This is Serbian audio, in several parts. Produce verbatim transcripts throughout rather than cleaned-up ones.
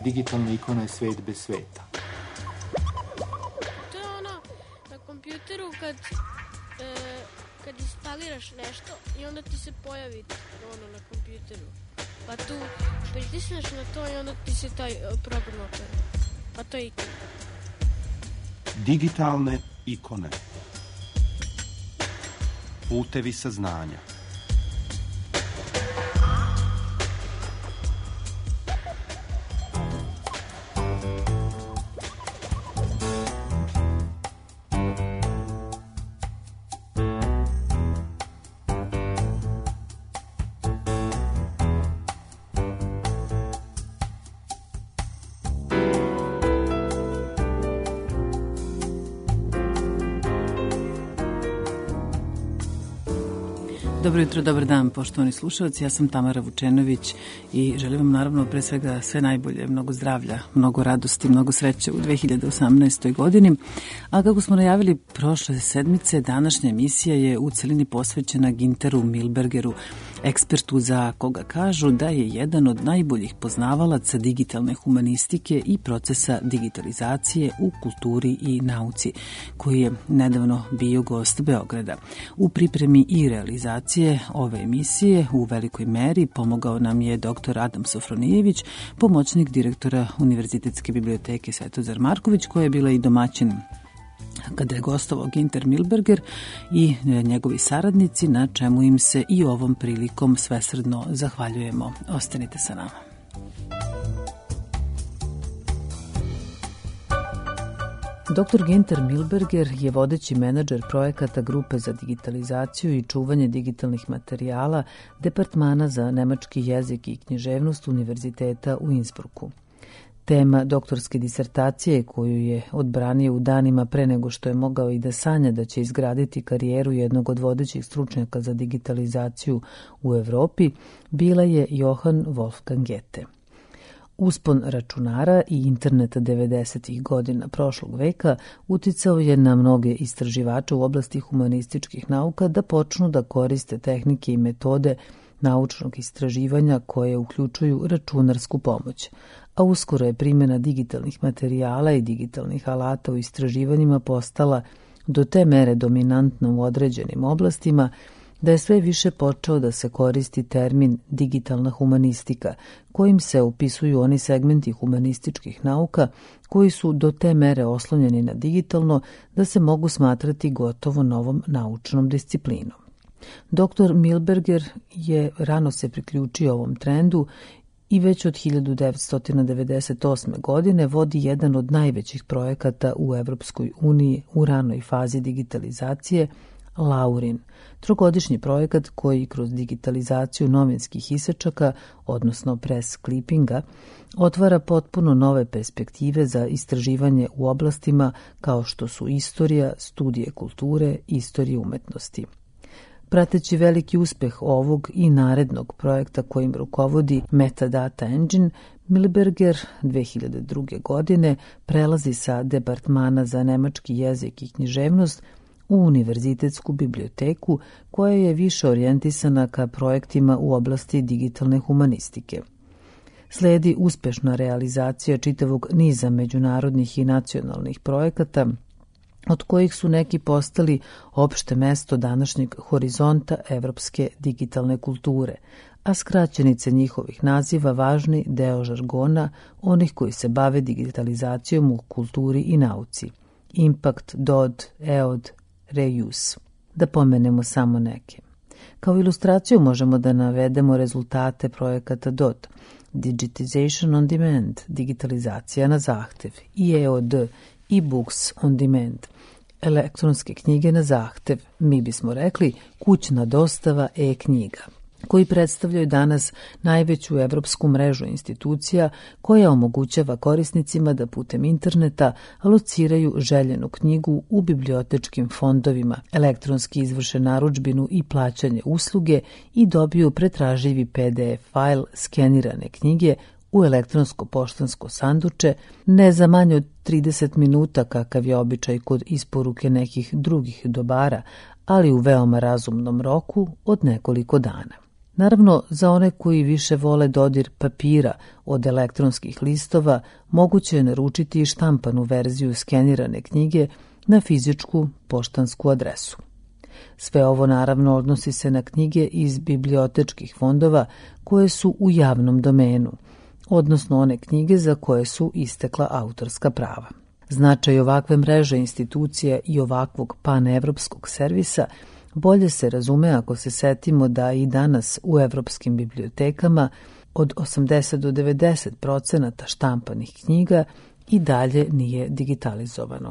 Digitalna ikona je svet bez sveta. To je ono na kompjuteru kad, e, kad instaliraš nešto i onda ti se pojavi ono na kompjuteru. Pa tu pritisneš na to i onda ti se taj program otvara. Pa to je ikona. Digitalne ikone. Putevi saznanja. Dobro jutro, dobar dan, poštovani slušalci. Ja sam Tamara Vučenović i želim vam naravno pre svega sve najbolje, mnogo zdravlja, mnogo radosti, mnogo sreće u dve hiljade osamnaestoj godini. A kako smo najavili prošle sedmice, današnja emisija je u celini posvećena Günteru Milbergeru, ekspertu za koga kažu da je jedan od najboljih poznavalaca digitalne humanistike i procesa digitalizacije u kulturi i nauci, koji je nedavno bio gost Beograda. U pripremi i realizaciji ove emisije u velikoj meri pomogao nam je doktor Adam Sofronijević, pomoćnik direktora Univerzitetske biblioteke Svetozar Marković, koja je bila i domaćin kada je gostovao Günter Milberger i njegovi saradnici, na čemu im se i ovom prilikom svesrdno zahvaljujemo. Ostanite sa nama. doktor Günter Milberger je vodeći menadžer projekata Grupe za digitalizaciju i čuvanje digitalnih materijala Departmana za nemački jezik i književnost Univerziteta u Innsbrucku. Tema doktorske disertacije, koju je odbranio u danima pre nego što je mogao i da sanja da će izgraditi karijeru jednog od vodećih stručnjaka za digitalizaciju u Evropi, bila je Johann Wolfgang Goethe. Uspon računara i interneta devedesetih godina prošlog veka uticao je na mnoge istraživače u oblasti humanističkih nauka da počnu da koriste tehnike i metode naučnog istraživanja koje uključuju računarsku pomoć, a uskoro je primjena digitalnih materijala i digitalnih alata u istraživanjima postala do te mere dominantna u određenim oblastima da je sve više počeo da se koristi termin digitalna humanistika, kojim se opisuju oni segmenti humanističkih nauka koji su do te mere oslonjeni na digitalno da se mogu smatrati gotovo novom naučnom disciplinom. doktor Milberger je rano se priključio ovom trendu i već od hiljadu devetsto devedeset osme. godine vodi jedan od najvećih projekata u Evropskoj uniji u ranoj fazi digitalizacije, Laurin, trogodišnji projekat koji kroz digitalizaciju novinskih isečaka, odnosno press clippinga, otvara potpuno nove perspektive za istraživanje u oblastima kao što su istorija, studije kulture, istorije umetnosti. Prateći veliki uspeh ovog i narednog projekta kojim rukovodi Metadata Engine, Milberger dve hiljade druge. godine prelazi sa Departmana za nemački jezik i književnost u Univerzitetsku biblioteku, koja je više orijentisana ka projektima u oblasti digitalne humanistike. Sledi uspešna realizacija čitavog niza međunarodnih i nacionalnih projekata, od kojih su neki postali opšte mesto današnjeg horizonta evropske digitalne kulture, a skraćenice njihovih naziva važni deo žargona onih koji se bave digitalizacijom u kulturi i nauci. Impact, D O D, E O D, Reuse. Da pomenemo samo neke. Kao ilustraciju možemo da navedemo rezultate projekata D O D, Digitization on Demand, digitalizacija na zahtev, i E O D, e-books on demand, elektronske knjige na zahtev, mi bismo rekli kućna dostava e-knjiga, koji predstavljaju danas najveću evropsku mrežu institucija koja omogućava korisnicima da putem interneta lociraju željenu knjigu u bibliotečkim fondovima, elektronski izvrše narudžbinu i plaćanje usluge i dobiju pretraživi P D F fajl skenirane knjige u elektronsko-poštansko sanduče, ne za manje od trideset minuta kakav je običaj kod isporuke nekih drugih dobara, ali u veoma razumnom roku od nekoliko dana. Naravno, za one koji više vole dodir papira od elektronskih listova, moguće je naručiti i štampanu verziju skenirane knjige na fizičku poštansku adresu. Sve ovo naravno odnosi se na knjige iz bibliotečkih fondova koje su u javnom domenu, odnosno one knjige za koje su istekla autorska prava. Značaj ovakve mreže institucija i ovakvog panevropskog servisa bolje se razume ako se setimo da i danas u evropskim bibliotekama od osamdeset do devedeset procenata štampanih knjiga i dalje nije digitalizovano.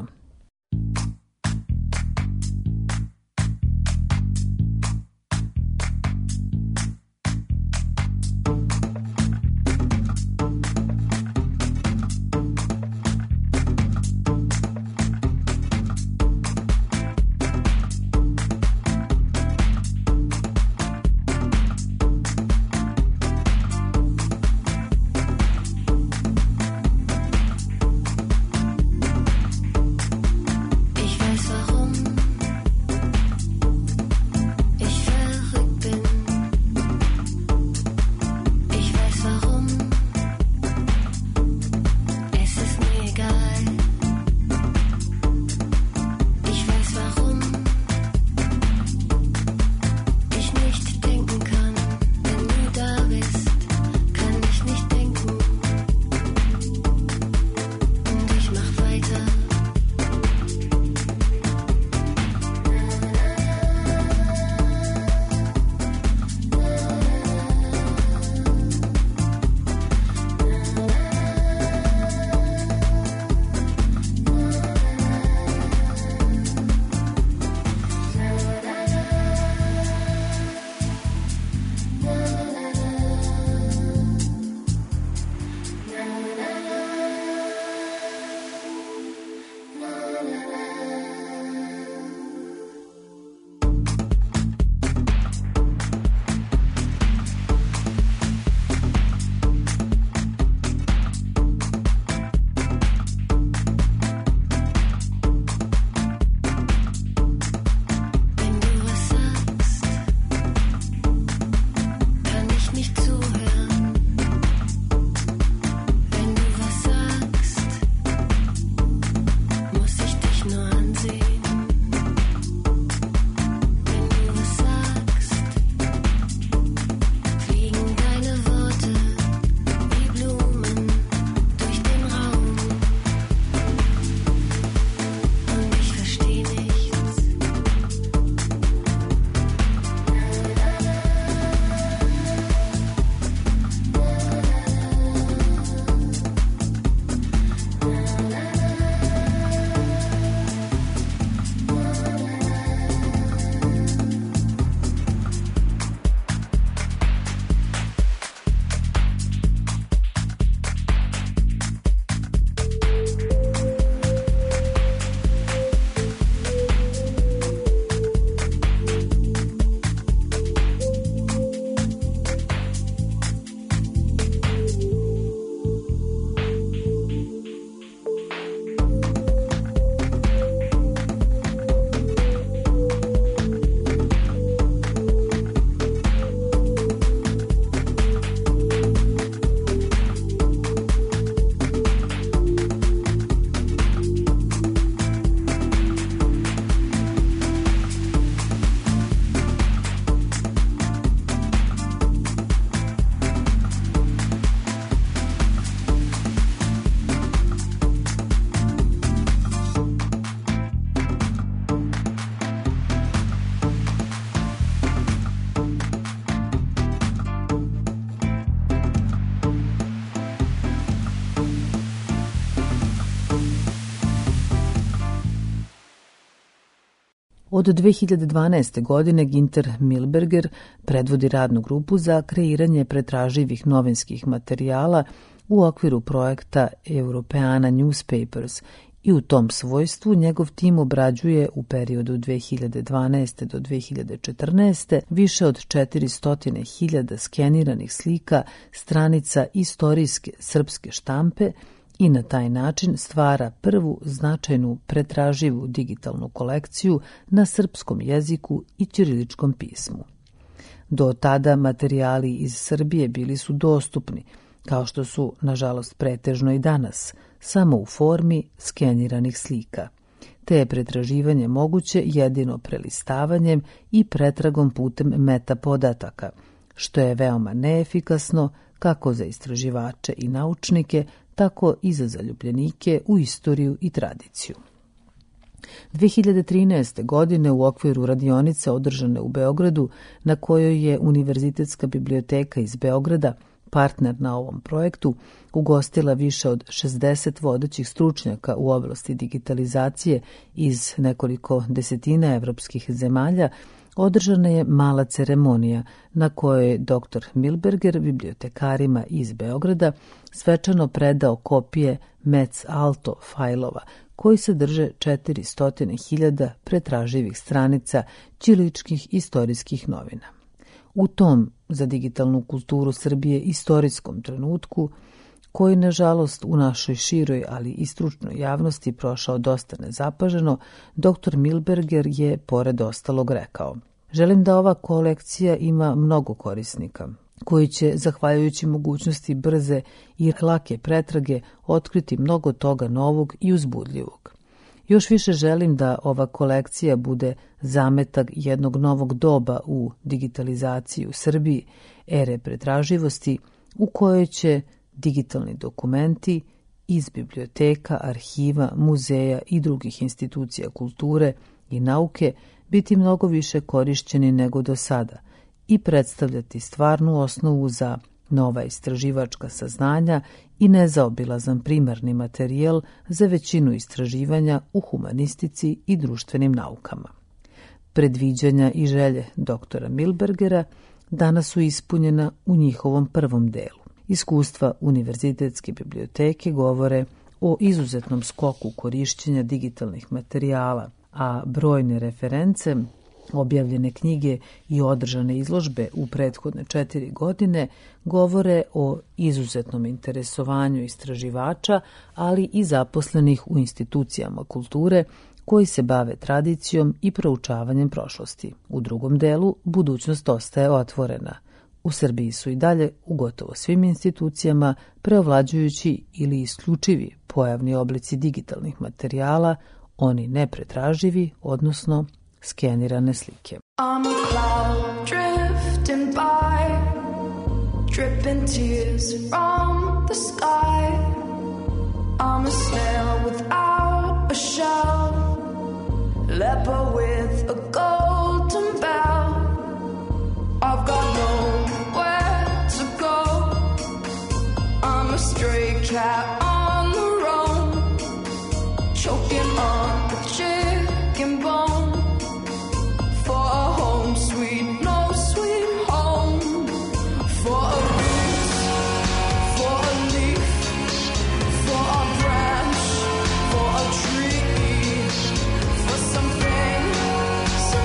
Od dve hiljade dvanaeste. godine Ginter Milberger predvodi radnu grupu za kreiranje pretraživih novinskih materijala u okviru projekta Europeana Newspapers i u tom svojstvu njegov tim obrađuje u periodu dve hiljade dvanaeste. do dve hiljade četrnaeste. više od četiristo hiljada skeniranih slika stranica istorijske srpske štampe i na taj način stvara prvu značajnu pretraživu digitalnu kolekciju na srpskom jeziku i ćiriličkom pismu. Do tada materijali iz Srbije bili su dostupni, kao što su, nažalost, pretežno i danas, samo u formi skeniranih slika. Te je pretraživanje moguće jedino prelistavanjem i pretragom putem metapodataka, što je veoma neefikasno kako za istraživače i naučnike, tako i za zaljubljenike u istoriju i tradiciju. dve hiljade trinaeste. godine u okviru radionice održane u Beogradu, na kojoj je Univerzitetska biblioteka iz Beograda, partner na ovom projektu, ugostila više od šezdeset vodećih stručnjaka u oblasti digitalizacije iz nekoliko desetina evropskih zemalja, održana je mala ceremonija na kojoj je doktor Milberger bibliotekarima iz Beograda svečano predao kopije Metz Alto fajlova koji sadrže četiristo hiljada pretraživih stranica ćiriličkih istorijskih novina. U tom za digitalnu kulturu Srbije istorijskom trenutku, koji nažalost u našoj široj, ali i stručnoj javnosti prošao dosta nezapaženo, doktor Milberger je pored ostalog rekao: želim da ova kolekcija ima mnogo korisnika, koji će, zahvaljujući mogućnosti brze i lake pretrage, otkriti mnogo toga novog i uzbudljivog. Još više želim da ova kolekcija bude zametak jednog novog doba u digitalizaciji u Srbiji, ere pretraživosti, u kojoj će digitalni dokumenti iz biblioteka, arhiva, muzeja i drugih institucija kulture i nauke biti mnogo više korišćeni nego do sada i predstavljati stvarnu osnovu za nova istraživačka saznanja i nezaobilazan primarni materijal za većinu istraživanja u humanistici i društvenim naukama. Predviđanja i želje doktora Milbergera danas su ispunjena u njihovom prvom delu. Iskustva Univerzitetske biblioteke govore o izuzetnom skoku korišćenja digitalnih materijala, a brojne reference, objavljene knjige i održane izložbe u prethodne četiri godine govore o izuzetnom interesovanju istraživača, ali i zaposlenih u institucijama kulture koji se bave tradicijom i proučavanjem prošlosti. U drugom delu budućnost ostaje otvorena. U Srbiji su i dalje u gotovo svim institucijama preovlađujući ili isključivi pojavni oblici digitalnih materijala, oni nepretraživi, odnosno skenirane slike. I'm a cloud drifting by, dripping tears from the sky. I'm a snail without a shell, leper with a golden bell. I've got nowhere to go, I'm a stray cat on the roam, choking on a chicken bone. For a home sweet, no sweet home. For a breeze, for a leaf, for a branch, for a tree, for something,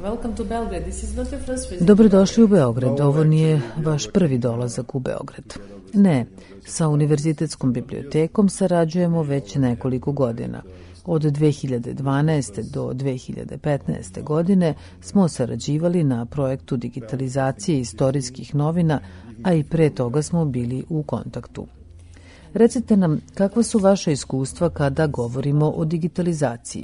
Dobrodošli u Beograd. Ovo nije vaš prvi dolazak u Beograd. Ne, sa Univerzitetskom bibliotekom sarađujemo već nekoliko godina. Od dve hiljade dvanaeste. do dve hiljade petnaeste. godine smo sarađivali na projektu digitalizacije istorijskih novina, a i pre toga smo bili u kontaktu. Recite nam, kakva su vaša iskustva kada govorimo o digitalizaciji?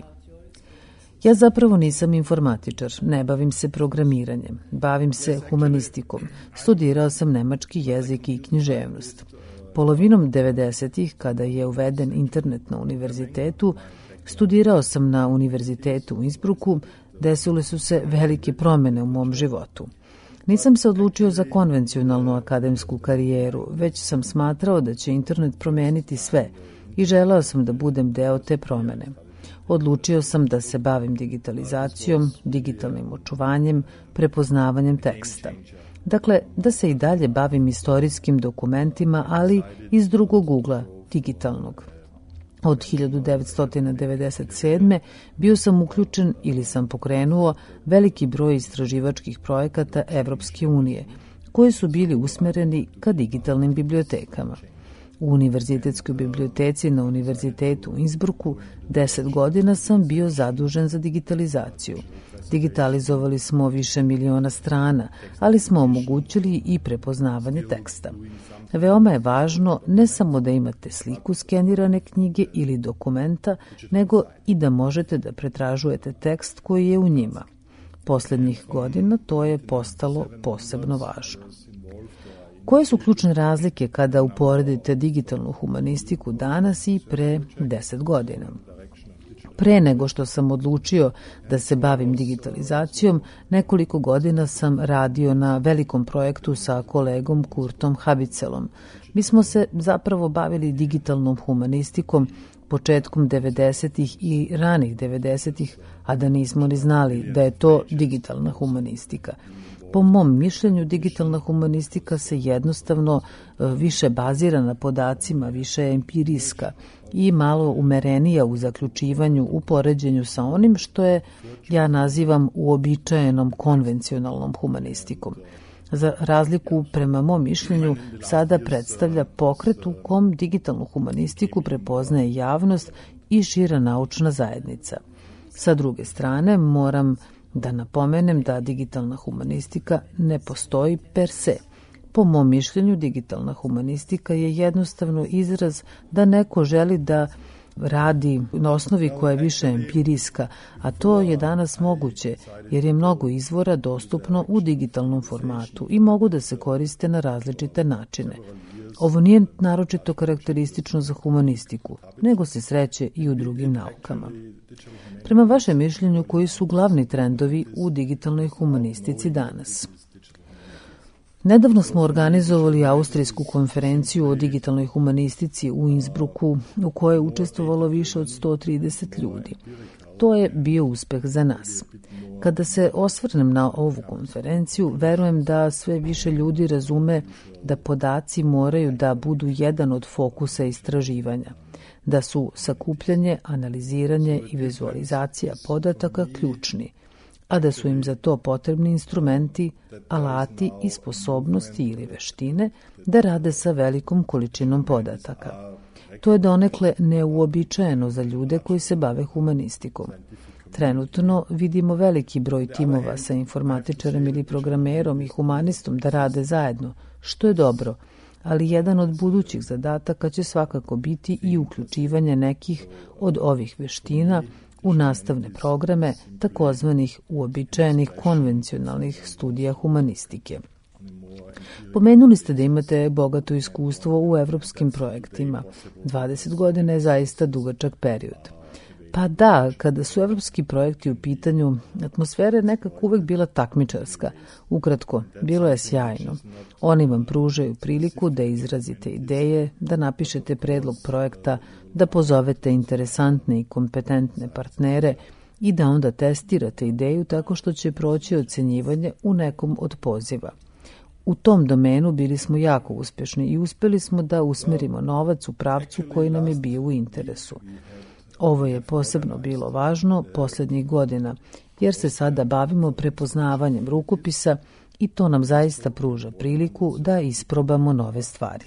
Ja zapravo nisam informatičar, ne bavim se programiranjem, bavim se humanistikom, studirao sam nemački jezik i književnost. Polovinom devedesetih, kada je uveden internet na univerzitetu, studirao sam na univerzitetu u Innsbrucku, desile su se velike promene u mom životu. Nisam se odlučio za konvencionalnu akademsku karijeru, već sam smatrao da će internet promeniti sve i želeo sam da budem deo te promene. Odlučio sam da se bavim digitalizacijom, digitalnim očuvanjem, prepoznavanjem teksta. Dakle, da se i dalje bavim istorijskim dokumentima, ali iz drugog ugla, digitalnog. Od hiljadu devetsto devedeset sedme. bio sam uključen ili sam pokrenuo veliki broj istraživačkih projekata Evropske unije, koji su bili usmereni ka digitalnim bibliotekama. U Univerzitetskoj biblioteci na Univerzitetu u Innsbrucku deset godina sam bio zadužen za digitalizaciju. Digitalizovali smo više miliona strana, ali smo omogućili i prepoznavanje teksta. Veoma je važno ne samo da imate sliku skenirane knjige ili dokumenta, nego i da možete da pretražujete tekst koji je u njima. Poslednjih godina to je postalo posebno važno. Koje su ključne razlike kada uporedite digitalnu humanistiku danas i pre deset godina? Pre nego što sam odlučio da se bavim digitalizacijom, nekoliko godina sam radio na velikom projektu sa kolegom Kurtom Habicelom. Mi smo se zapravo bavili digitalnom humanistikom početkom devedesetih i ranih devedesetih, a da nismo ni znali da je to digitalna humanistika. Po mom mišljenju, digitalna humanistika se jednostavno više bazira na podacima, više je empirijska i malo umerenija u zaključivanju, u poređenju sa onim što je, ja nazivam, uobičajenom konvencionalnom humanistikom. Za razliku, prema mom mišljenju, sada predstavlja pokret u kom digitalnu humanistiku prepoznaje javnost i šira naučna zajednica. Sa druge strane, moram da napomenem da digitalna humanistika ne postoji per se. Po mom mišljenju, digitalna humanistika je jednostavno izraz da neko želi da radi na osnovi koja je više empirijska, a to je danas moguće jer je mnogo izvora dostupno u digitalnom formatu i mogu da se koriste na različite načine. Ovo nije naročito karakteristično za humanistiku, nego se sreće i u drugim naukama. Prema vašem mišljenju, koji su glavni trendovi u digitalnoj humanistici danas? Nedavno smo organizovali austrijsku konferenciju o digitalnoj humanistici u Innsbrucku, u kojoj je učestvovalo više od sto trideset ljudi. To je bio uspeh za nas. Kada se osvrnem na ovu konferenciju, verujem da sve više ljudi razume da podaci moraju da budu jedan od fokusa istraživanja, da su sakupljanje, analiziranje i vizualizacija podataka ključni, a da su im za to potrebni instrumenti, alati i sposobnosti ili veštine da rade sa velikom količinom podataka. To je donekle neuobičajeno za ljude koji se bave humanistikom. Trenutno vidimo veliki broj timova sa informatičarem ili programerom i humanistom da rade zajedno, što je dobro, ali jedan od budućih zadataka će svakako biti i uključivanje nekih od ovih veština u nastavne programe takozvanih uobičajenih konvencionalnih studija humanistike. Pomenuli ste da imate bogato iskustvo u evropskim projektima. dvadeset godina je zaista dugačak period. Pa da, kada su evropski projekti u pitanju, atmosfera je nekako uvek bila takmičarska. Ukratko, bilo je sjajno. Oni vam pružaju priliku da izrazite ideje, da napišete predlog projekta, da pozovete interesantne i kompetentne partnere i da onda testirate ideju tako što će proći ocenjivanje u nekom od poziva. U tom domenu bili smo jako uspešni i uspeli smo da usmerimo novac u pravcu koji nam je bio u interesu. Ovo je posebno bilo važno posljednjih godina, jer se sada bavimo prepoznavanjem rukopisa i to nam zaista pruža priliku da isprobamo nove stvari.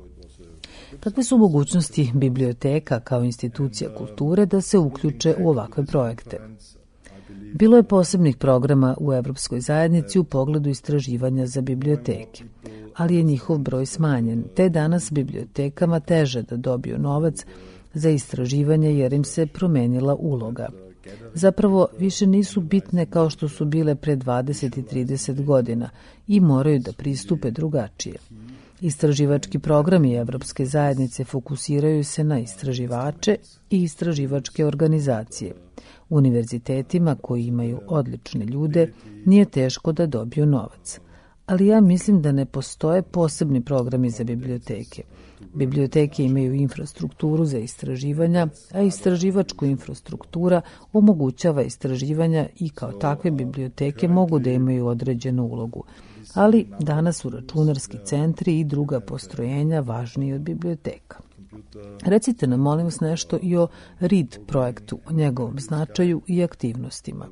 Kakve su mogućnosti biblioteka kao institucija kulture da se uključe u ovakve projekte? Bilo je posebnih programa u Evropskoj zajednici u pogledu istraživanja za biblioteke, ali je njihov broj smanjen, te danas bibliotekama teže da dobiju novac za istraživanje jer im se promenila uloga. Zapravo više nisu bitne kao što su bile pre dvadeset i trideset godina i moraju da pristupe drugačije. Istraživački programi Evropske zajednice fokusiraju se na istraživače i istraživačke organizacije. Univerzitetima koji imaju odlične ljude nije teško da dobiju novac. Ali ja mislim da ne postoje posebni programi za biblioteke. Biblioteke imaju infrastrukturu za istraživanja, a istraživačka infrastruktura omogućava istraživanja i kao takve biblioteke mogu da imaju određenu ulogu. Ali danas su računarski centri i druga postrojenja važniji od biblioteka. Recite nam, molim vas, nešto i o R I D projektu, o njegovom značaju i aktivnostima.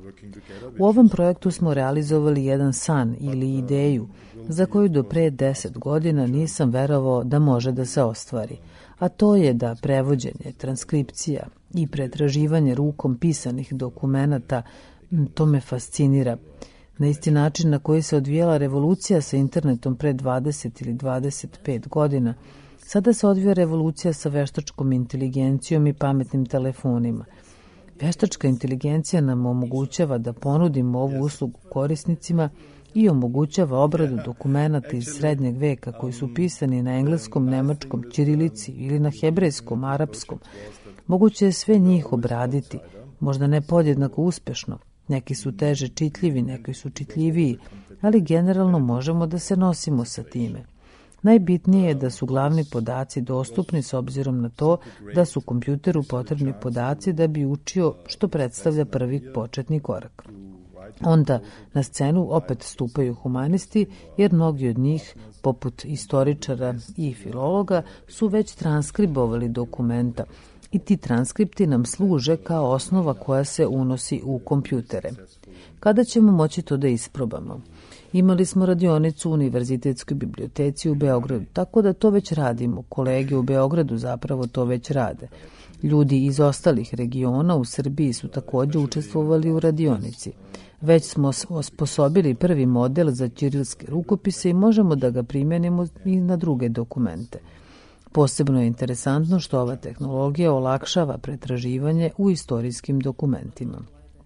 U ovom projektu smo realizovali jedan san ili ideju za koju do pre deset godina nisam verovao da može da se ostvari, a to je da prevođenje, transkripcija i pretraživanje rukom pisanih dokumenata, to me fascinira. Na isti način na koji se odvijala revolucija sa internetom pre dvadeset ili dvadeset pet godina, sada se odvija revolucija sa veštačkom inteligencijom i pametnim telefonima. Veštačka inteligencija nam omogućava da ponudimo ovu uslugu korisnicima i omogućava obradu dokumenata iz srednjeg veka koji su pisani na engleskom, nemačkom, ćirilici ili na hebrejskom, arapskom. Moguće je sve njih obraditi, možda ne podjednako uspešno. Neki su teže čitljivi, neki su čitljiviji, ali generalno možemo da se nosimo sa time. Najbitnije je da su glavni podaci dostupni s obzirom na to da su kompjuteru potrebni podaci da bi učio, što predstavlja prvi početni korak. Onda na scenu opet stupaju humanisti, jer mnogi od njih, poput istoričara i filologa, su već transkribovali dokumenta i ti transkripti nam služe kao osnova koja se unosi u kompjutere. Kada ćemo moći to da isprobamo? Imali smo radionicu u Univerzitetskoj biblioteci u Beogradu, tako da to već radimo. Kolege u Beogradu zapravo to već rade. Ljudi iz ostalih regiona u Srbiji su također učestvovali u radionici. Već smo osposobili prvi model za ćirilske rukopise i možemo da ga primjenimo i na druge dokumente. Posebno je interesantno što ova tehnologija olakšava pretraživanje u istorijskim dokumentima.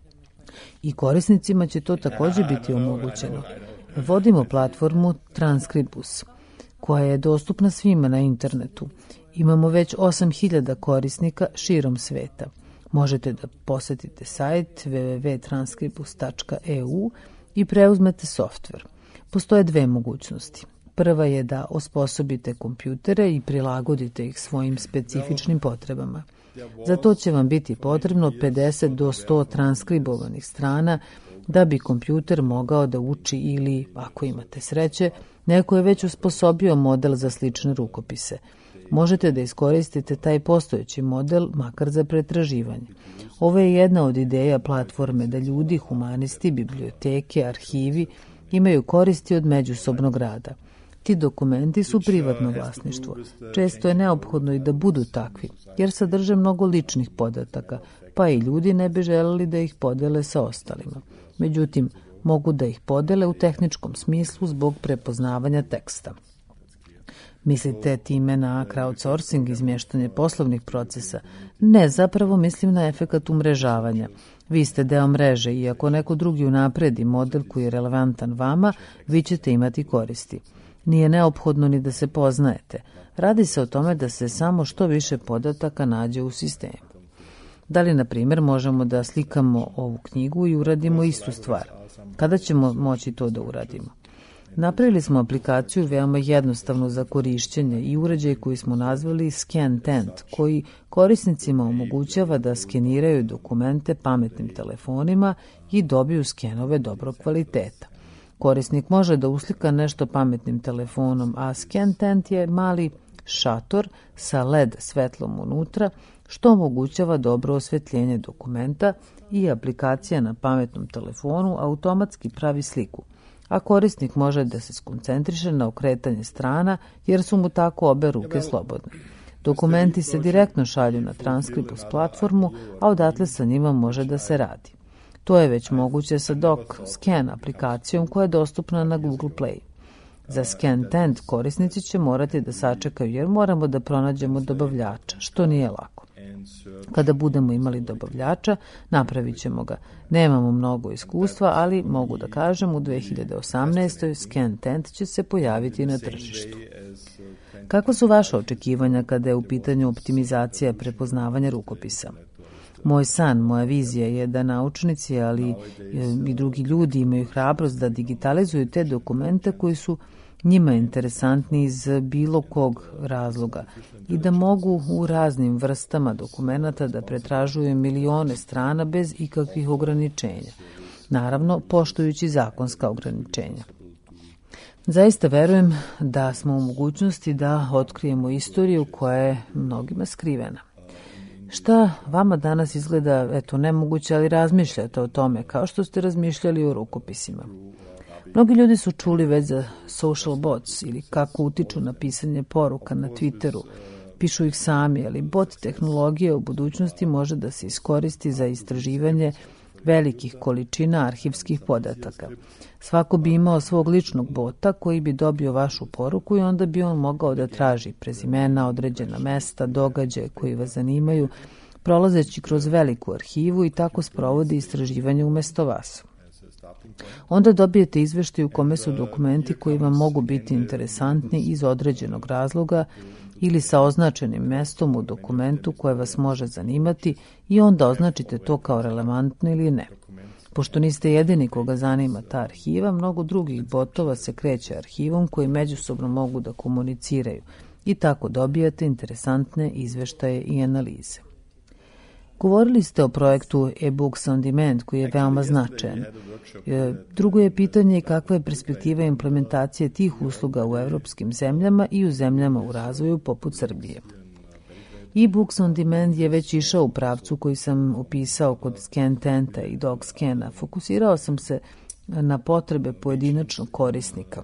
I korisnicima će to također biti omogućeno. Vodimo platformu Transkribus, koja je dostupna svima na internetu. Imamo već osam hiljada korisnika širom sveta. Možete da posetite sajt w w w tačka transkribus tačka e u i preuzmete softver. Postoje dve mogućnosti. Prva je da osposobite kompjutere i prilagodite ih svojim specifičnim potrebama. Za to će vam biti potrebno pedeset do sto transkribovanih strana da bi kompjuter mogao da uči ili, ako imate sreće, neko je već osposobio model za slične rukopise. Možete da iskoristite taj postojeći model makar za pretraživanje. Ovo je jedna od ideja platforme da ljudi, humanisti, biblioteke, arhivi imaju koristi od međusobnog rada. Ti dokumenti su privatno vlasništvo. Često je neophodno i da budu takvi, jer sadrže mnogo ličnih podataka, pa i ljudi ne bi želeli da ih podele sa ostalima. Međutim, mogu da ih podele u tehničkom smislu zbog prepoznavanja teksta. Mislite time na crowdsourcing, izmještanje poslovnih procesa? Ne, zapravo mislim na efekat umrežavanja. Vi ste deo mreže i ako neko drugi unapredi model koji je relevantan vama, vi ćete imati koristi. Nije neophodno ni da se poznajete. Radi se o tome da se samo što više podataka nađe u sistemu. Da li, na primjer, možemo da slikamo ovu knjigu i uradimo istu stvar? Kada ćemo moći to da uradimo? Napravili smo aplikaciju veoma jednostavnu za korišćenje i uređaj koji smo nazvali ScanTent, koji korisnicima omogućava da skeniraju dokumente pametnim telefonima i dobiju skenove dobrog kvaliteta. Korisnik može da uslika nešto pametnim telefonom, a ScanTent je mali šator sa L E D svetlom unutra što omogućava dobro osvetljenje dokumenta i aplikacija na pametnom telefonu automatski pravi sliku, a korisnik može da se skoncentriše na okretanje strana jer su mu tako obe ruke slobodne. Dokumenti se direktno šalju na Transkribus platformu, a odatle sa njima može da se radi. To je već moguće sa DocScan aplikacijom koja je dostupna na Google Play. Za ScanTent korisnici će morati da sačekaju jer moramo da pronađemo dobavljača, što nije lako. Kada budemo imali dobavljača, napravit ćemo ga. Nemamo mnogo iskustva, ali mogu da kažem u dve hiljade osamnaestoj. ScanTent će se pojaviti na tržištu. Kako su vaše očekivanja kada je u pitanju optimizacija prepoznavanja rukopisa? Moj san, moja vizija je da naučnici, ali i drugi ljudi imaju hrabrost da digitalizuju te dokumente koji su njima interesantni iz bilo kog razloga i da mogu u raznim vrstama dokumenata da pretražuju milione strana bez ikakvih ograničenja. Naravno, poštujući zakonska ograničenja. Zaista verujem da smo u mogućnosti da otkrijemo istoriju koja je mnogima skrivena. Šta vama danas izgleda, eto, nemoguće, ali razmišljate o tome, kao što ste razmišljali o rukopisima? Mnogi ljudi su čuli već za social bots ili kako utiču na pisanje poruka na Twitteru. Pišu ih sami, ali bot tehnologija u budućnosti može da se iskoristi za istraživanje velikih količina arhivskih podataka. Svako bi imao svog ličnog bota koji bi dobio vašu poruku i onda bi on mogao da traži prezimena, određena mesta, događaje koji vas zanimaju, prolazeći kroz veliku arhivu i tako sprovodi istraživanje umesto vas. Onda dobijete izveštaj u kome su dokumenti koji vam mogu biti interesantni iz određenog razloga ili sa označenim mestom u dokumentu koje vas može zanimati i onda označite to kao relevantno ili ne. Pošto niste jedini koga zanima ta arhiva, mnogo drugih botova se kreće arhivom koji međusobno mogu da komuniciraju i tako dobijate interesantne izveštaje i analize. Govorili ste o projektu e-books on demand koji je veoma značajan. Drugo je pitanje kakva je perspektiva implementacije tih usluga u evropskim zemljama i u zemljama u razvoju poput Srbije. E-books on demand je već išao u pravcu koji sam opisao kod ScanTenta i DocScana. Fokusirao sam se na potrebe pojedinačnog korisnika.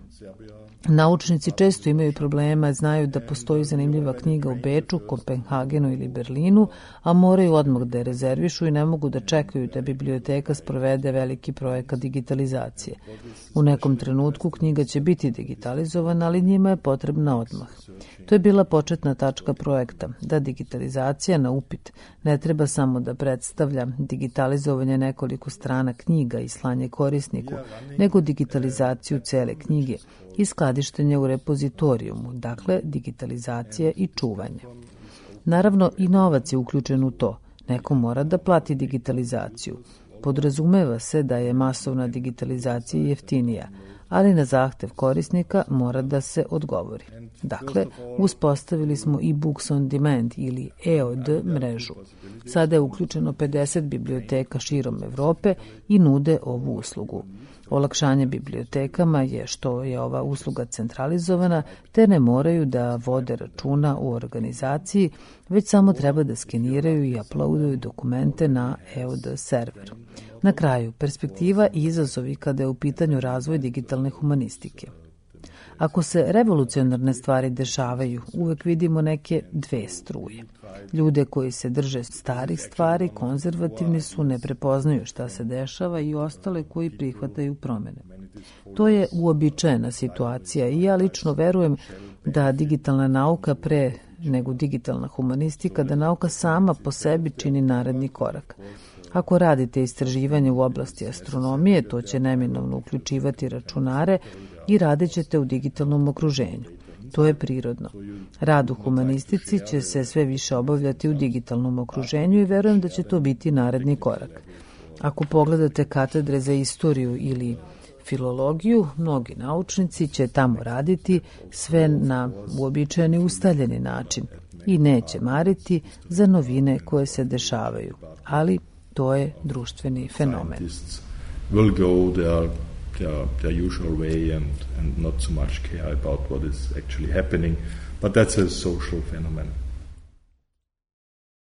Naučnici često imaju problema, znaju da postoji zanimljiva knjiga u Beču, Kopenhagenu ili Berlinu, a moraju odmah da je rezervišu i ne mogu da čekaju da biblioteka sprovede veliki projekat digitalizacije. U nekom trenutku knjiga će biti digitalizovana, ali njima je potrebna odmah. To je bila početna tačka projekta, da digitalizacija na upit ne treba samo da predstavlja digitalizovanje nekoliko strana knjiga i slanje korisniku, nego digitalizaciju cele knjige i skladištenje u repozitorijumu, dakle digitalizacija i čuvanje. Naravno, i novac je uključen u to. Neko mora da plati digitalizaciju. Podrazumeva se da je masovna digitalizacija jeftinija, ali na zahtev korisnika mora da se odgovori. Dakle, uspostavili smo e-books on demand ili E O D mrežu. Sada je uključeno pedeset biblioteka širom Evrope i nude ovu uslugu. Olakšanje bibliotekama je što je ova usluga centralizovana, te ne moraju da vode računa u organizaciji, već samo treba da skeniraju i uploaduju dokumente na E O D server. Na kraju, perspektiva i izazovi kada je u pitanju razvoj digitalne humanistike. Ako se revolucionarne stvari dešavaju, uvek vidimo neke dve struje. Ljude koji se drže starih stvari, konzervativni su, ne prepoznaju šta se dešava i ostale koji prihvataju promene. To je uobičajena situacija i ja lično verujem da digitalna nauka pre nego digitalna humanistika, da nauka sama po sebi čini naredni korak. Ako radite istraživanje u oblasti astronomije, to će neminovno uključivati računare i radit ćete u digitalnom okruženju. To je prirodno. Rad u humanistici će se sve više obavljati u digitalnom okruženju i verujem da će to biti naredni korak. Ako pogledate katedre za istoriju ili filologiju, mnogi naučnici će tamo raditi sve na uobičajeni ustaljeni način i neće mariti za novine koje se dešavaju, ali to je društveni fenomen. Will go their, their, their usual way and, and not so much care about what is actually happening, but that's a social phenomenon.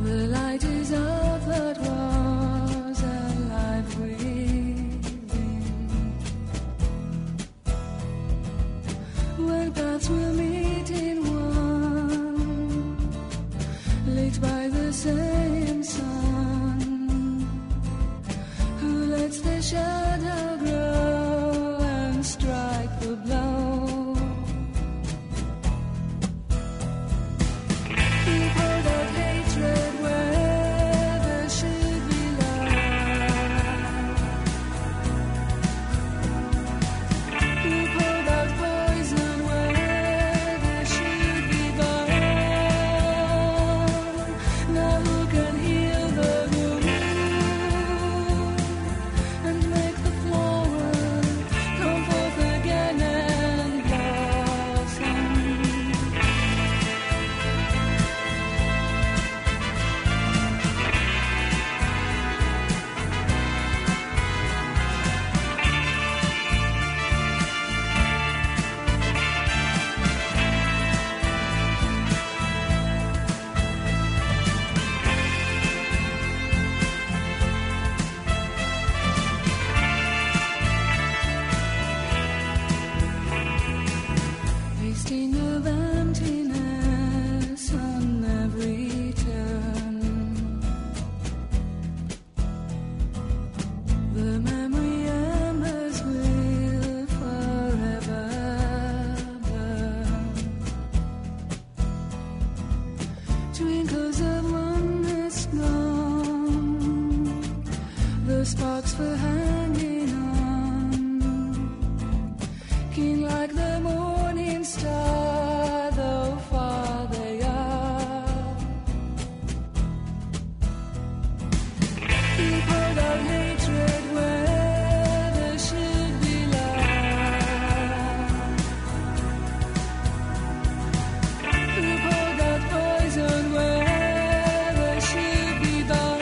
The light is up that was alive breathing. When paths will meet in one, lit by the same sun, who lets the shadow grow and strike the blow. Sparks for hanging on, keen like the morning star, though far they are. He poured out hatred where there should be love. He poured out poison where there should be balm.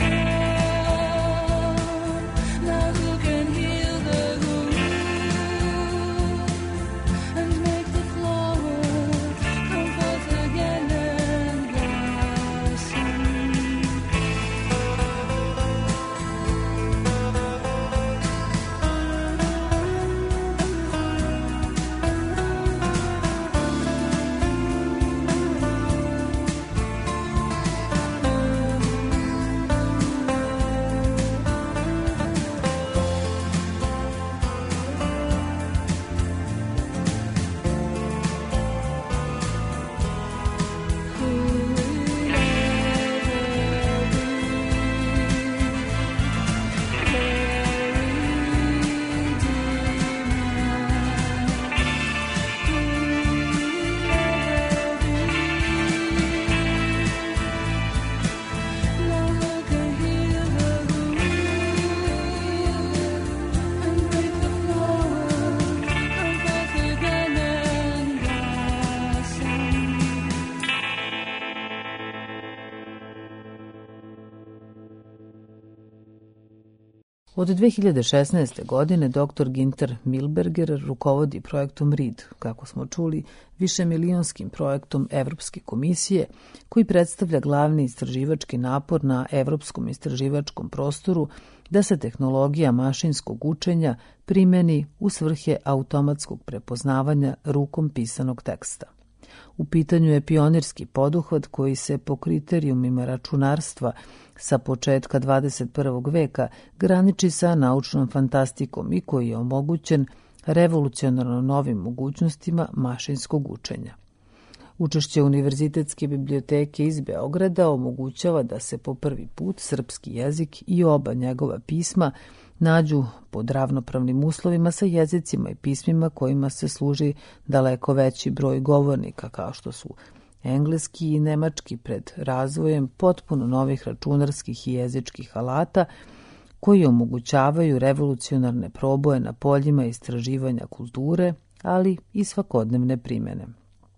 Od dve hiljade šesnaeste. godine doktor Ginter Milberger rukovodi projektom R I D, kako smo čuli, višemilijonskim projektom Evropske komisije, koji predstavlja glavni istraživački napor na evropskom istraživačkom prostoru da se tehnologija mašinskog učenja primeni u svrhe automatskog prepoznavanja rukom pisanog teksta. U pitanju je pionirski poduhvat koji se po kriterijumima računarstva sa početka dvadeset prvog. veka graniči sa naučnom fantastikom i koji je omogućen revolucionarno novim mogućnostima mašinskog učenja. Učešće Univerzitetske biblioteke iz Beograda omogućava da se po prvi put srpski jezik i oba njegova pisma nađu pod ravnopravnim uslovima sa jezicima i pismima kojima se služi daleko veći broj govornika, kao što su engleski i nemački, pred razvojem potpuno novih računarskih i jezičkih alata koji omogućavaju revolucionarne proboje na poljima istraživanja kulture, ali i svakodnevne primjene.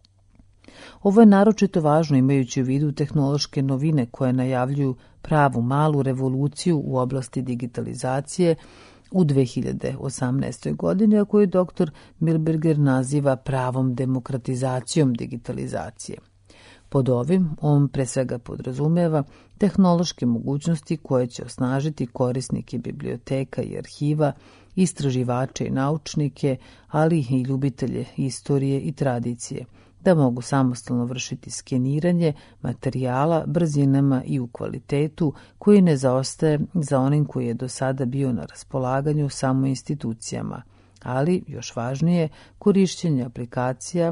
Ovo je naročito važno imajući u vidu tehnološke novine koje najavljuju pravu malu revoluciju u oblasti digitalizacije u dve hiljade osamnaestoj. godini, a koju doktor Milberger naziva pravom demokratizacijom digitalizacije. Pod ovim, on pre svega podrazumeva tehnološke mogućnosti koje će osnažiti korisnike biblioteka i arhiva, istraživače i naučnike, ali i ljubitelje istorije i tradicije, da mogu samostalno vršiti skeniranje materijala brzinama i u kvalitetu koji ne zaostaje za onim koji je do sada bio na raspolaganju samo institucijama, ali, još važnije, korišćenje aplikacija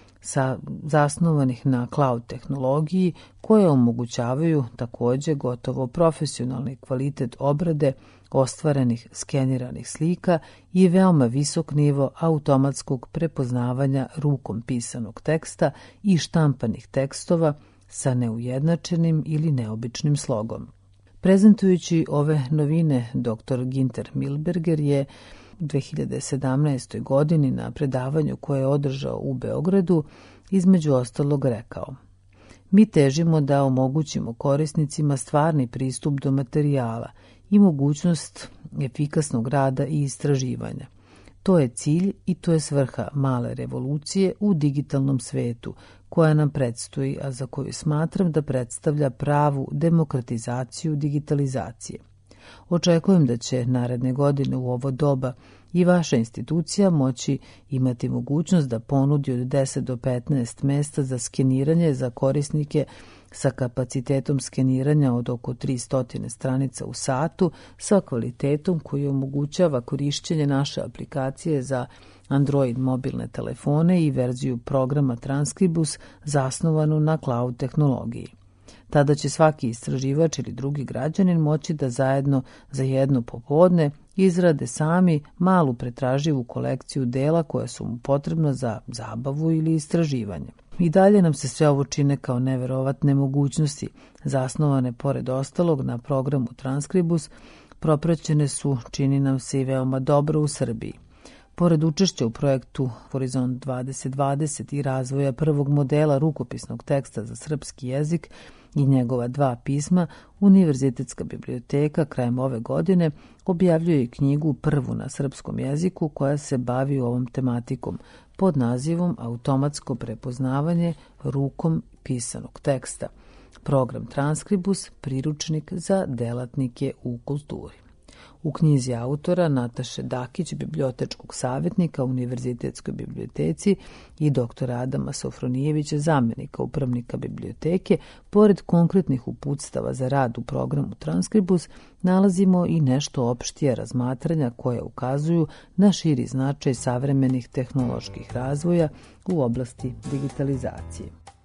sa zasnovanih na cloud tehnologiji koje omogućavaju takođe gotovo profesionalni kvalitet obrade ostvarenih skeniranih slika i veoma visok nivo automatskog prepoznavanja rukom pisanog teksta i štampanih tekstova sa neujednačenim ili neobičnim slogom. Prezentujući ove novine, doktor Ginter Milberger je u dve hiljade sedamnaestoj. godini na predavanju koje je održao u Beogradu između ostalog rekao: Mi težimo da omogućimo korisnicima stvarni pristup do materijala i mogućnost efikasnog rada i istraživanja. To je cilj i to je svrha male revolucije u digitalnom svetu koja nam predstoji, a za koju smatram da predstavlja pravu demokratizaciju digitalizacije. Očekujem da će naredne godine u ovo doba i vaša institucija moći imati mogućnost da ponudi od deset do petnaest mesta za skeniranje za korisnike sa kapacitetom skeniranja od oko tristo stranica u satu, sa kvalitetom koji omogućava korišćenje naše aplikacije za Android mobilne telefone i verziju programa Transkribus zasnovanu na cloud tehnologiji. Tada će svaki istraživač ili drugi građanin moći da zajedno za jedno popodne izrade sami malu pretraživu kolekciju dela koja su mu potrebna za zabavu ili istraživanje. I dalje nam se sve ovo čine kao neverovatne mogućnosti, zasnovane pored ostalog na programu Transkribus, propraćene su, čini nam se, i veoma dobro u Srbiji. Pored učešća u projektu Horizont dvadeset dvadeset i razvoja prvog modela rukopisnog teksta za srpski jezik i njegova dva pisma, Univerzitetska biblioteka krajem ove godine objavljuje knjigu prvu na srpskom jeziku koja se bavi ovom tematikom pod nazivom Automatsko prepoznavanje rukom pisanog teksta. Program Transkribus, priručnik za delatnike u kulturi. U knjizi autora Nataše Dakić, bibliotečkog savjetnika u Univerzitetskoj biblioteci, i doktora Adama Sofronijevića, zamenika upravnika biblioteke, pored konkretnih uputstava za rad u programu Transkribus, nalazimo i nešto opštije razmatranja koje ukazuju na širi značaj savremenih tehnoloških razvoja u oblasti digitalizacije.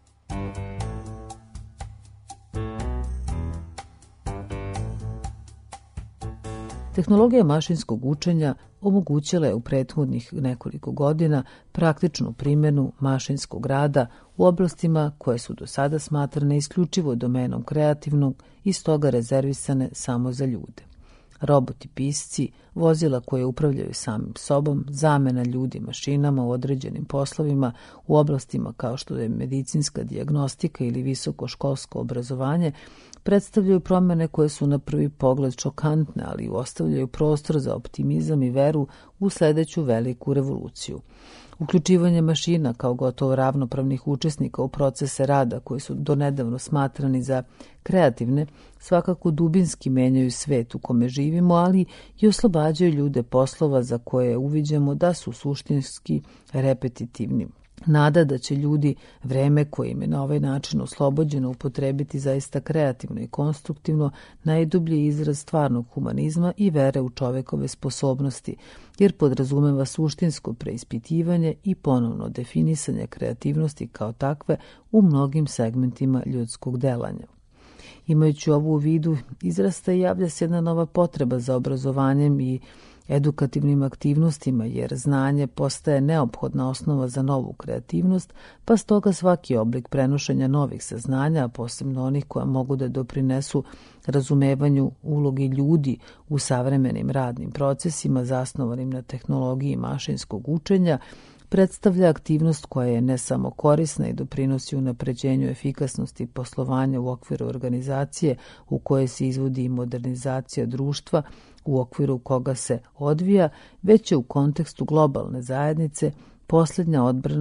Tehnologija mašinskog učenja omogućila je u prethodnih nekoliko godina praktičnu primjenu mašinskog rada u oblastima koje su do sada smatrane isključivo domenom kreativnog i stoga rezervisane samo za ljude. Roboti pisci, vozila koje upravljaju samim sobom, zamena ljudi mašinama u određenim poslovima u oblastima kao što je medicinska dijagnostika ili visokoškolsko obrazovanje, predstavljaju promjene koje su na prvi pogled šokantne, ali ostavljaju prostor za optimizam i veru u sledeću veliku revoluciju. Uključivanje mašina kao gotovo ravnopravnih učesnika u procese rada koji su donedavno smatrani za kreativne, svakako dubinski menjaju svet u kome živimo, ali i oslobađaju ljude poslova za koje uviđamo da su suštinski repetitivni. Nada da će ljudi vreme koje im je na ovaj način oslobođeno upotrebiti zaista kreativno i konstruktivno najdublji izraz stvarnog humanizma i vere u čovekove sposobnosti, jer podrazumeva suštinsko preispitivanje i ponovno definisanje kreativnosti kao takve u mnogim segmentima ljudskog delanja. Imajući ovu u vidu, izrasta i javlja se jedna nova potreba za obrazovanjem i edukativnim aktivnostima, jer znanje postaje neophodna osnova za novu kreativnost, pa stoga svaki oblik prenošenja novih saznanja, a posebno onih koja mogu da doprinesu razumevanju ulogi ljudi u savremenim radnim procesima zasnovanim na tehnologiji mašinskog učenja, predstavlja aktivnost koja je ne samo korisna i doprinosi unapređenju efikasnosti poslovanja u okviru organizacije u kojoj se izvodi i modernizacija društva, u okviru koga se odvija, već je u kontekstu globalne zajednice posljednja odbrana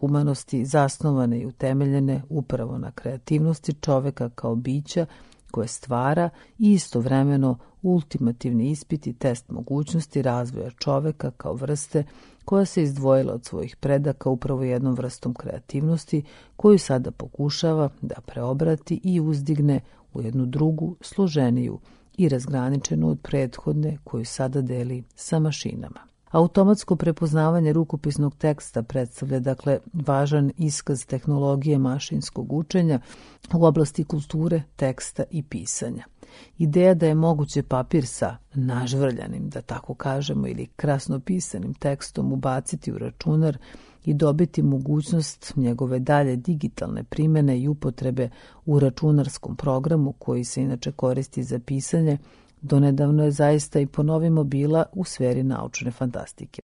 humanosti zasnovane i utemeljene upravo na kreativnosti čoveka kao bića koje stvara i istovremeno ultimativni ispit i test mogućnosti razvoja čoveka kao vrste koja se izdvojila od svojih predaka upravo jednom vrstom kreativnosti koju sada pokušava da preobrati i uzdigne u jednu drugu, složeniju i razgraničenu od prethodne koju sada deli sa mašinama. Automatsko prepoznavanje rukopisnog teksta predstavlja dakle važan iskaz tehnologije mašinskog učenja u oblasti kulture, teksta i pisanja. Ideja da je moguće papir sa nažvrljanim, da tako kažemo, ili krasno pisanim tekstom ubaciti u računar i dobiti mogućnost njegove dalje digitalne primjene i upotrebe u računarskom programu koji se inače koristi za pisanje, donedavno je zaista i ponovimo bila u sferi naučne fantastike.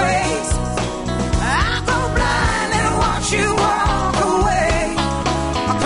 You walk away.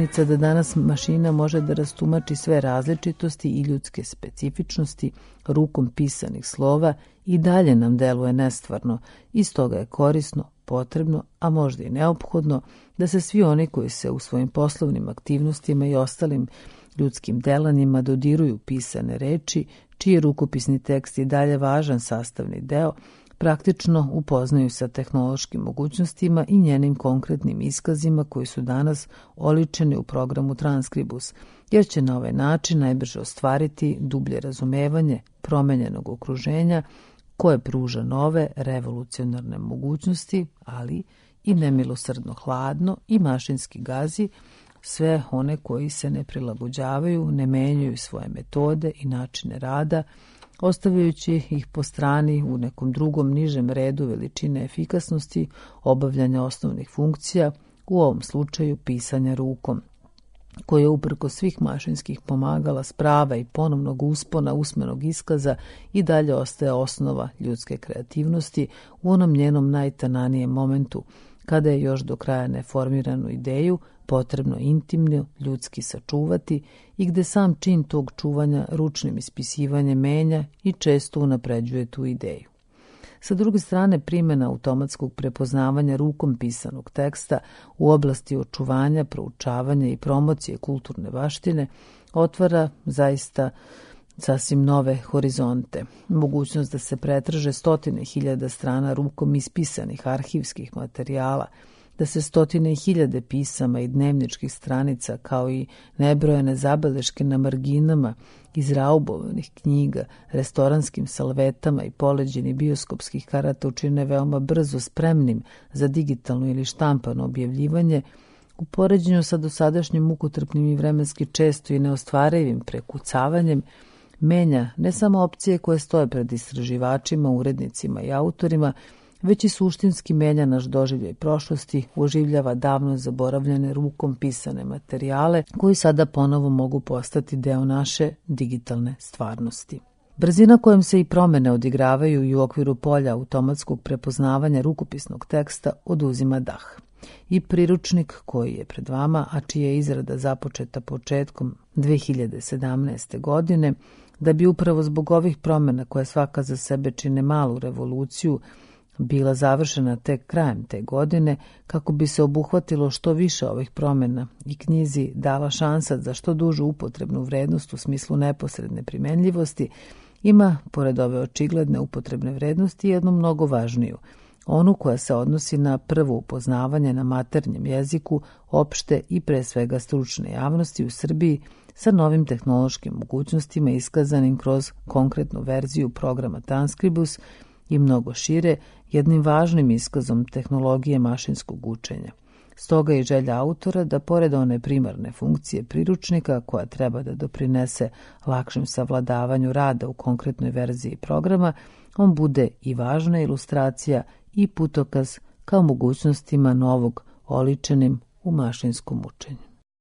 činjenica da danas mašina može da rastumači sve različitosti i ljudske specifičnosti rukom pisanih slova i dalje nam deluje nestvarno i stoga je korisno, potrebno, a možda i neophodno da se svi oni koji se u svojim poslovnim aktivnostima i ostalim ljudskim delanjima dodiruju pisane reči, čiji je rukopisni tekst i dalje važan sastavni deo, praktično upoznaju sa tehnološkim mogućnostima i njenim konkretnim iskazima koji su danas oličeni u programu Transkribus, jer će na ovaj način najbrže ostvariti dublje razumevanje promenjenog okruženja koje pruža nove revolucionarne mogućnosti, ali i nemilosrdno hladno i mašinski gazi sve one koji se ne prilagođavaju, ne menjaju svoje metode i načine rada, ostavljajući ih po strani u nekom drugom nižem redu veličine efikasnosti obavljanja osnovnih funkcija, u ovom slučaju pisanja rukom, koje uprko svih mašinskih pomagala sprava i ponovnog uspona usmenog iskaza i dalje ostaje osnova ljudske kreativnosti u onom njenom najtananijem momentu, kada je još do kraja neformiranu ideju potrebno intimno ljudski sačuvati i gde sam čin tog čuvanja ručnim ispisivanjem menja i često unapređuje tu ideju. Sa druge strane, primjena automatskog prepoznavanja rukom pisanog teksta u oblasti očuvanja, proučavanja i promocije kulturne baštine otvara zaista sasvim nove horizonte. Mogućnost da se pretraže stotine hiljada strana rukom ispisanih arhivskih materijala, da se stotine hiljade pisama i dnevničkih stranica kao i nebrojene zabeleške na marginama iz raubovanih knjiga, restoranskim salvetama i poleđini bioskopskih karata učine veoma brzo spremnim za digitalno ili štampano objavljivanje, u poređenju sa dosadašnjim mukotrpnim i vremenski često i neostvarivim prekucavanjem, menja ne samo opcije koje stoje pred istraživačima, urednicima i autorima, već i suštinski menja naš doživljaj prošlosti, oživljava davno zaboravljene rukom pisane materijale koji sada ponovo mogu postati deo naše digitalne stvarnosti. Brzina kojom se i promene odigravaju i u okviru polja automatskog prepoznavanja rukopisnog teksta oduzima dah. I priručnik koji je pred vama, a čija je izrada započeta početkom dve hiljade sedamnaeste. godine, da bi upravo zbog ovih promjena koje svaka za sebe čine malu revoluciju, bila završena tek krajem te godine, kako bi se obuhvatilo što više ovih promjena i knjizi dala šansa za što dužu upotrebnu vrednost u smislu neposredne primenljivosti, ima, pored ove očigledne upotrebne vrednosti, jednu mnogo važniju, onu koja se odnosi na prvo upoznavanje na maternjem jeziku opšte i pre svega stručne javnosti u Srbiji sa novim tehnološkim mogućnostima iskazanim kroz konkretnu verziju programa Transkribus i mnogo šire jednim važnim iskazom tehnologije mašinskog učenja. Stoga je želja autora da pored one primarne funkcije priručnika koja treba da doprinese lakšem savladavanju rada u konkretnoj verziji programa, on bude i važna ilustracija i putokaz kao mogućnostima novog oličenim u mašinskom učenju.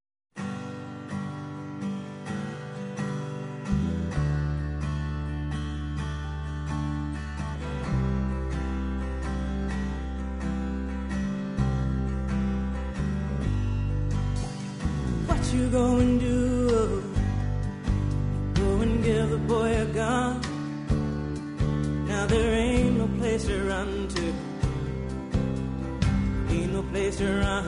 You go and do, go and give the boy a gun. Now there ain't no place to run to, ain't no place to run.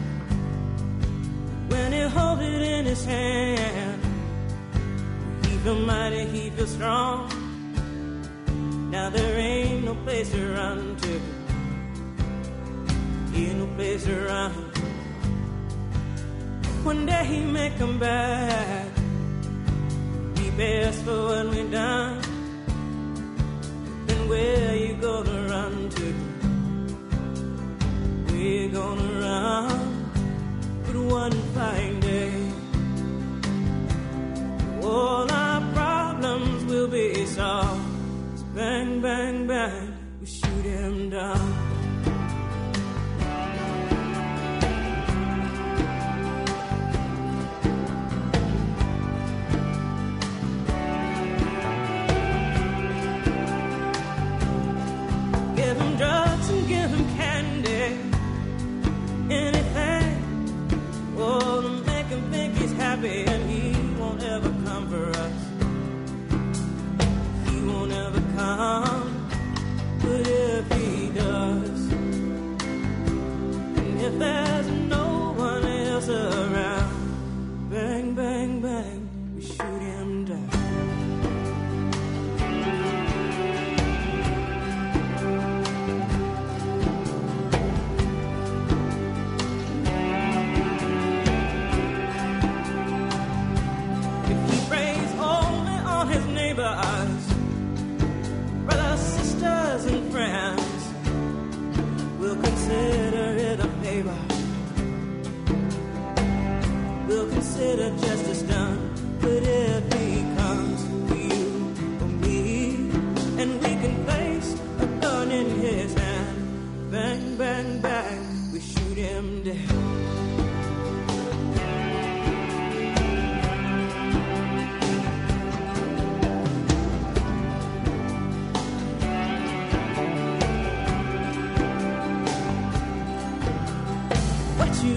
When he holds it in his hand, he feel mighty, he feel strong. Now there ain't no place to run to, ain't no place to run. One day he may come back, be best for what we done. Then where you gonna run to? Where you gonna run? But one fine day, all our problems will be solved. So bang, bang, bang, we shoot him down.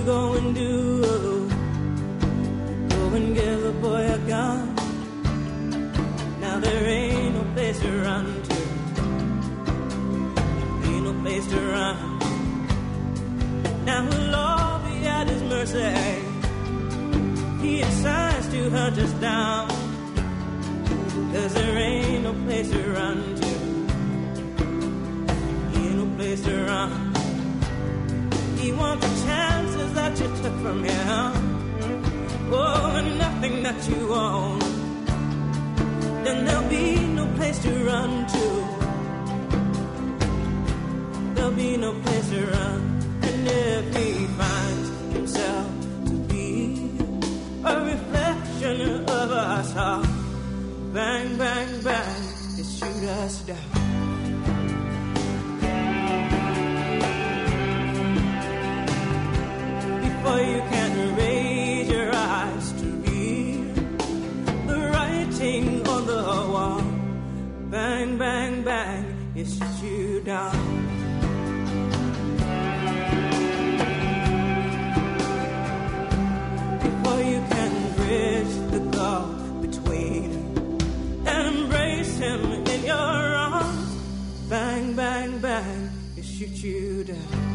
go and do? Go and give the boy a gun. Now there ain't no place to run to. Ain't no place to run. Now we'll all be at his mercy. He decides to hunt us down. Cause there ain't no place to run to. Ain't no place to run. He wants the chances that you took from him. Oh, and nothing that you own. Then there'll be no place to run to. There'll be no place to run. And if he finds himself to be a reflection of us all, bang, bang, bang, it shoot us down. Before you can raise your eyes to read the writing on the wall, bang, bang, bang, it shoots you down. Before you can bridge the gulf between and embrace him in your arms, bang, bang, bang, it shoots you down.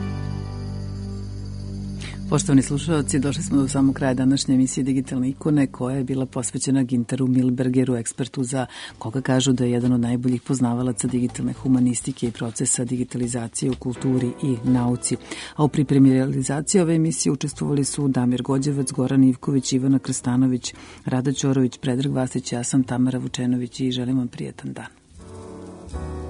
Poštovani slušalci, došli smo do samog kraja današnje emisije Digitalne ikone, koja je bila posvećena Günteru Milbergeru, ekspertu za koga kažu da je jedan od najboljih poznavalaca digitalne humanistike i procesa digitalizacije u kulturi i nauci. A u pripremi realizacije ove emisije učestvovali su Damir Gođevac, Goran Ivković, Ivana Krstanović, Rada Ćorović, Predrag Vasić, ja sam Tamara Vučenović i želim vam prijetan dan.